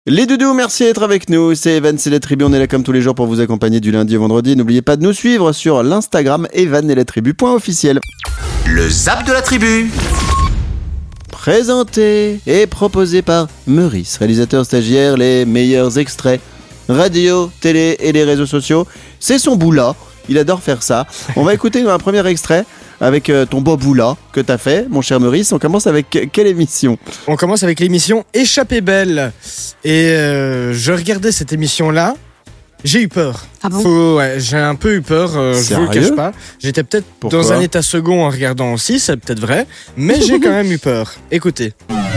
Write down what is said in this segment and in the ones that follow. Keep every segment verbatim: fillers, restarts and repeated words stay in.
Les doudous, merci d'être avec nous. C'est Evan, c'est la tribu. On est là comme tous les jours pour vous accompagner du lundi au vendredi. N'oubliez pas de nous suivre sur l'Instagram evan et la tribu point officiel. Le Zap de la tribu. Présenté et proposé par Meurice, réalisateur stagiaire, les meilleurs extraits radio, télé et les réseaux sociaux. C'est son boulot. Il adore faire ça. On va écouter un premier extrait avec ton beau boulot que t'as fait, mon cher Meurice. On commence avec quelle émission ? On commence avec l'émission Échappée belle. Et euh, je regardais cette émission-là. J'ai eu peur. Ah bon ? Faut, ouais, j'ai un peu eu peur, euh, je vous le cache pas. J'étais peut-être Pourquoi ? dans un état second en regardant aussi, c'est peut-être vrai. Mais j'ai quand même eu peur. Écoutez.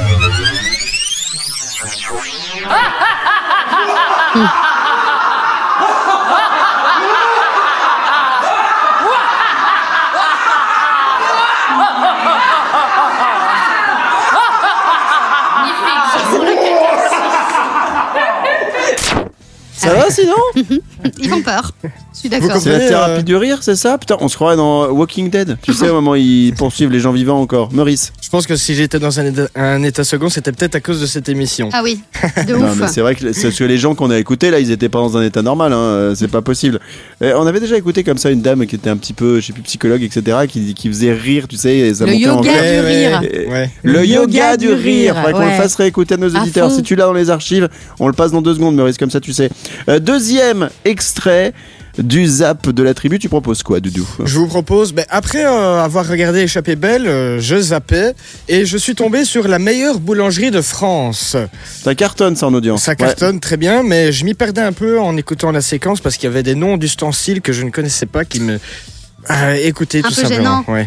Ça va sinon ? Ils font peur. Je suis d'accord. Vous C'est la comprenez, thérapie euh, du rire, c'est ça ? Putain, on se croirait dans Walking Dead. Tu sais, au moment où ils poursuivent les gens vivants encore. Meurice. Je pense que si j'étais dans un état, un état second, c'était peut-être à cause de cette émission. Ah oui, de Non, ouf. mais c'est vrai que, c'est parce que les gens qu'on a écoutés, là, ils étaient pas dans un état normal, hein, c'est pas possible. Et on avait déjà écouté comme ça une dame qui était un petit peu, je sais plus, psychologue, et cetera, qui, qui faisait rire, tu sais, et ça Le montait en yoga vert. du rire. Et- Ouais. Le yoga du rire, faudrait qu'on le ouais. fasse réécouter à nos À auditeurs. fond. Si tu l'as dans les archives, on le passe dans deux secondes, Maurice, comme ça tu sais. Euh, deuxième extrait du Zap de la tribu, tu proposes quoi, Doudou ? Je vous propose, ben, après euh, avoir regardé Échappée belle, euh, je zappais et je suis tombé sur la meilleure boulangerie de France. Ça cartonne ça en audience. Ça Ouais. cartonne très bien, mais je m'y perdais un peu en écoutant la séquence parce qu'il y avait des noms d'ustensiles que je ne connaissais pas qui me... Euh, écoutez, Un tout peu simplement. gênant. Ouais.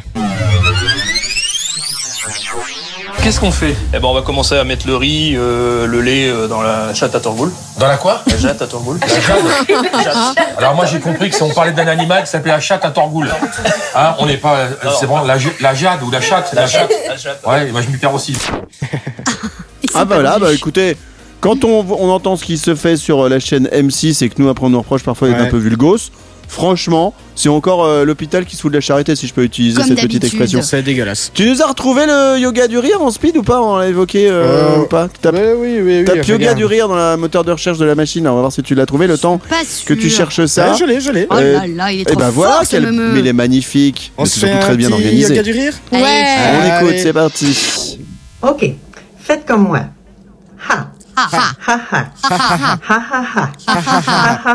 Qu'est-ce qu'on fait ? Eh ben, on va commencer à mettre le riz, euh, le lait euh, dans la chatte à torboule. Dans la quoi? La chatte à torboule. La jade. Alors moi j'ai compris que si on parlait d'un animal qui s'appelait la chatte à torboule. Hein, on n'est pas... euh, c'est bon, la, ju- la jade ou la chatte, la, chatte. La chatte. Ouais, moi je m'y perds aussi. Ils sont Ah bah pas là, venus. bah écoutez, quand on, on entend ce qui se fait sur la chaîne M six et que nous après on nous reproche parfois d'être Ouais. un peu vulgos, franchement, c'est encore euh, l'hôpital qui se fout de la charité si je peux utiliser Comme cette petite d'habitude. expression. C'est dégueulasse. Tu nous as retrouvé le yoga du rire en speed ou pas ? On l'a évoqué euh, Euh, ou pas ? Tape, Ouais, oui, oui, oui. tape yoga regarde. du rire dans la moteur de recherche de la machine, on va voir si tu l'as trouvé le temps Pas sûr. que tu cherches ça. Ouais, je l'ai, je l'ai. Oh Euh, là là, il est Et trop bah fort, voilà, ce quel... meumeux. mais il est magnifique. On Mais se c'est fait surtout un très bien petit organisé. yoga du rire? Allez. On Allez. écoute, c'est parti. Ok, faites comme moi. Ha, Ah, ah. ha, ha, ha, ha, ha, ha, ha, ha,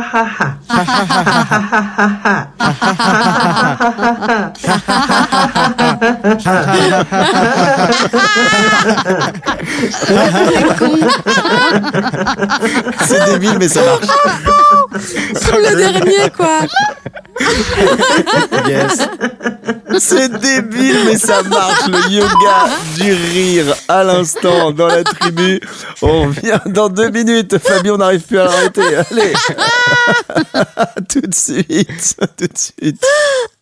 C'est débile, mais ça marche. Sur le dernier, quoi. Yes. C'est débile, mais ça marche. Le yoga du rire à l'instant dans la tribu. On revient dans deux minutes. Fabien, on n'arrive plus à l'arrêter. Allez. Tout de suite. Tout de suite.